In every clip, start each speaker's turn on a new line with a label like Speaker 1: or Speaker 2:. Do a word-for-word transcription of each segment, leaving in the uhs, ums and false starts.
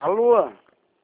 Speaker 1: Alô?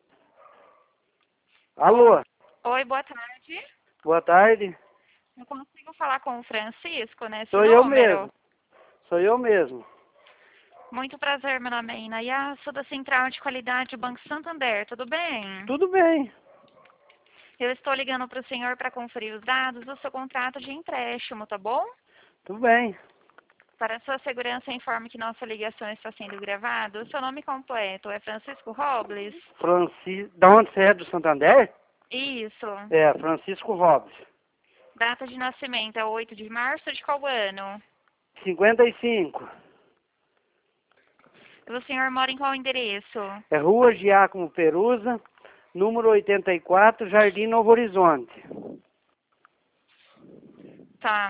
Speaker 1: Alô?
Speaker 2: Oi, boa tarde.
Speaker 1: Boa tarde.
Speaker 2: Eu consigo falar com o Francisco nesse
Speaker 1: Sou eu
Speaker 2: número?
Speaker 1: mesmo. Sou eu mesmo.
Speaker 2: Muito prazer, meu nome é Inaya, sou da Central de Qualidade do Banco Santander, tudo bem?
Speaker 1: Tudo bem.
Speaker 2: Eu estou ligando para o senhor para conferir os dados do seu contrato de empréstimo, tá bom?
Speaker 1: Tudo bem.
Speaker 2: Para sua segurança, informe que nossa ligação está sendo gravada. O seu nome completo é Francisco Robles?
Speaker 1: Francisco. Da onde você é? Do Santander?
Speaker 2: Isso.
Speaker 1: É, Francisco Robles.
Speaker 2: Data de nascimento é oito de março de qual ano?
Speaker 1: cinquenta e cinco.
Speaker 2: O senhor mora em qual endereço?
Speaker 1: É Rua Giacomo Perusa, número oitenta e quatro, Jardim Novo Horizonte.
Speaker 2: Tá.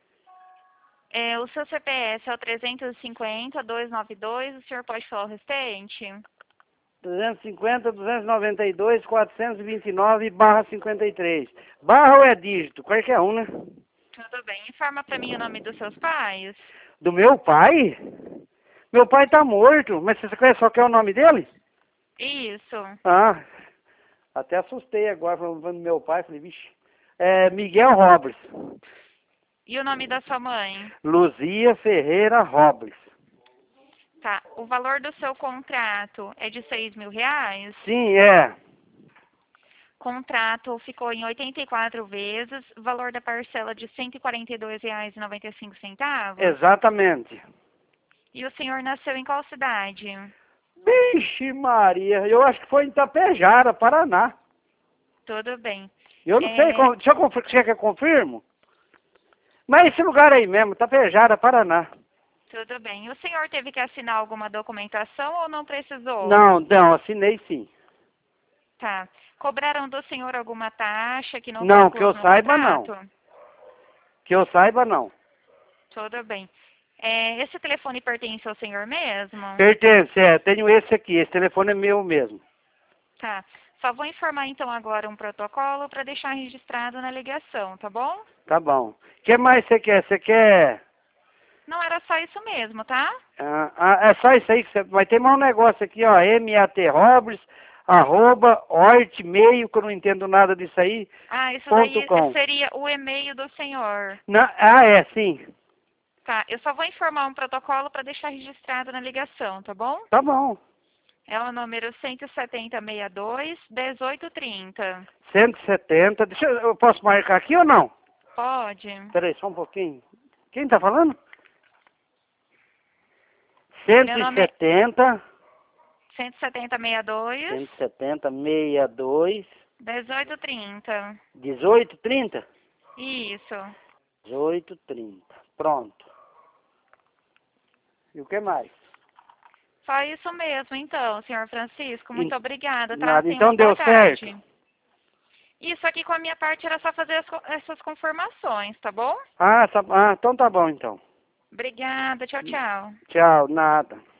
Speaker 2: É, o seu C P F é o trezentos e cinquenta, duzentos e noventa e dois, o senhor pode falar o restante?
Speaker 1: trezentos e cinquenta, duzentos e noventa e dois, quatrocentos e vinte e nove, barra cinquenta e três. Barra ou é dígito? Qualquer um, né?
Speaker 2: Tudo bem. Informa para mim o nome dos seus pais.
Speaker 1: Do meu pai? Meu pai tá morto, mas você conhece só que é o nome dele?
Speaker 2: Isso.
Speaker 1: Ah, até assustei agora falando do meu pai, falei, vixe. É Miguel Robles.
Speaker 2: E o nome da sua mãe?
Speaker 1: Luzia Ferreira Robles.
Speaker 2: Tá. O valor do seu contrato é de seis mil reais?
Speaker 1: Sim, é.
Speaker 2: Contrato ficou em oitenta e quatro vezes, valor da parcela de cento e quarenta e dois reais e noventa e cinco centavos.
Speaker 1: Exatamente.
Speaker 2: E o senhor nasceu em qual cidade?
Speaker 1: Vixe Maria, eu acho que foi em Itapejara, Paraná.
Speaker 2: Tudo bem.
Speaker 1: Eu não sei,
Speaker 2: É,
Speaker 1: como- deixa eu confir, você quer que eu confirmo? Mas esse lugar aí mesmo, Itapejara, Paraná.
Speaker 2: tudo bem. O senhor teve que assinar alguma documentação ou não precisou?
Speaker 1: Não, não, assinei sim.
Speaker 2: Tá. Cobraram do senhor alguma taxa que não foi
Speaker 1: Não, que eu
Speaker 2: incluso no
Speaker 1: saiba não.
Speaker 2: contrato?
Speaker 1: Que eu saiba não.
Speaker 2: Tudo bem. É, esse telefone pertence ao senhor mesmo?
Speaker 1: Pertence, é, tenho esse aqui, esse telefone é meu mesmo.
Speaker 2: Tá. Só vou informar então agora um protocolo para deixar registrado na ligação, tá bom?
Speaker 1: Tá bom. O que mais você quer? Você quer...
Speaker 2: Não era só isso mesmo, tá?
Speaker 1: Ah, ah, é só isso aí que você... Vai ter mais um negócio aqui, ó, M A T Robles, arroba, ortmeio, que eu não entendo nada disso aí,
Speaker 2: Ah, isso
Speaker 1: ponto
Speaker 2: daí
Speaker 1: com.
Speaker 2: seria o e-mail do senhor.
Speaker 1: Não, ah, é, sim.
Speaker 2: Tá, eu só vou informar um protocolo para deixar registrado na ligação, tá bom?
Speaker 1: Tá bom.
Speaker 2: É o número cento e setenta, sessenta e dois, dezoito trinta.
Speaker 1: cento e setenta. Deixa eu, eu posso marcar aqui ou não?
Speaker 2: Pode.
Speaker 1: Espera aí, só um pouquinho. Quem tá falando?
Speaker 2: Meu nome é
Speaker 1: cento e setenta,
Speaker 2: cento e setenta, sessenta e dois,
Speaker 1: cento e setenta, sessenta e dois,
Speaker 2: dezoito trinta.
Speaker 1: dezoito, trinta?
Speaker 2: Isso.
Speaker 1: dezoito, trinta. Pronto. E o que mais?
Speaker 2: Só isso mesmo, então, senhor Francisco. Muito
Speaker 1: En-
Speaker 2: obrigada, tá?
Speaker 1: Nada.
Speaker 2: Tenha
Speaker 1: Então
Speaker 2: uma boa
Speaker 1: deu
Speaker 2: tarde.
Speaker 1: certo?
Speaker 2: Isso aqui com a minha parte era só fazer as co- essas confirmações, tá bom?
Speaker 1: Ah, tá, ah, então tá bom então.
Speaker 2: Obrigada, tchau, tchau.
Speaker 1: Tchau, nada.